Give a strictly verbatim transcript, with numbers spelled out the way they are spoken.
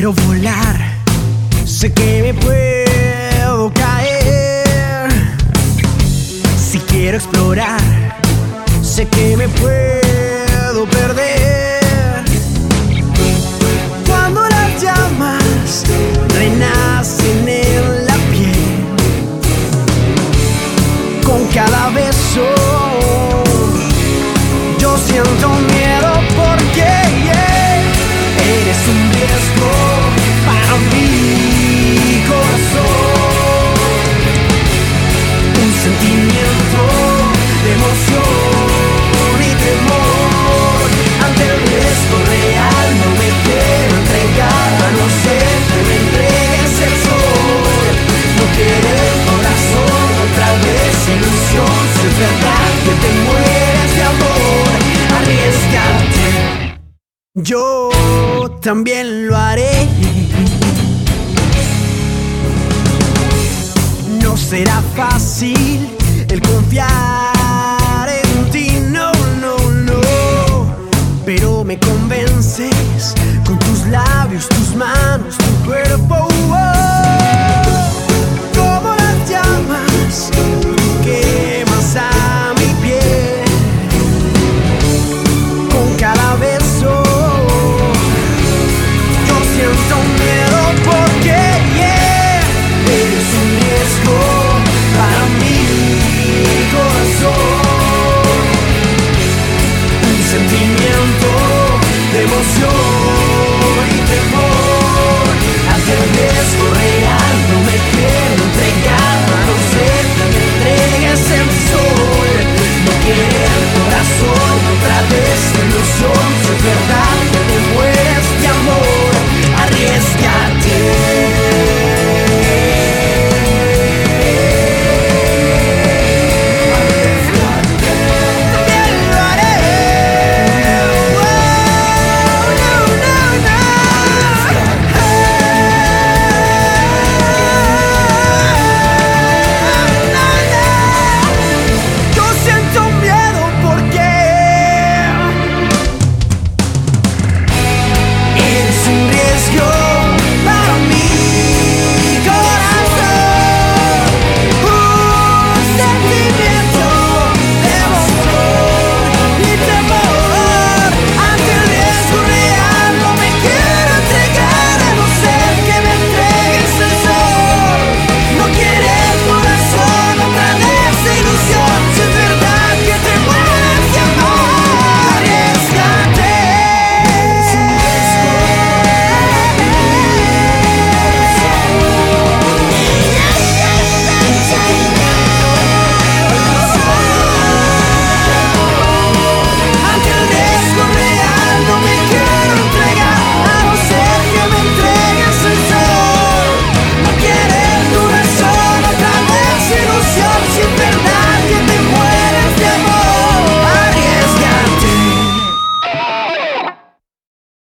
quiero volar, sé que me puedo caer. Si quiero explorar, sé que me puedo perder. Cuando las llamas renacen en la piel, con cada beso yo siento miedo porque yeah, eres un riesgo para mi corazón, un sentimiento de emoción y temor. Ante el riesgo real no me quiero entregar, a no ser que me entregues el sol. No quiere el corazón otra vez ilusión, si es verdad que te mueres de amor, arriesgate. Yo también lo haré. No será fácil el confiar en ti, no, no, no. Pero me convences con tus labios, tus manos, tu cuerpo. Oh, como las llamas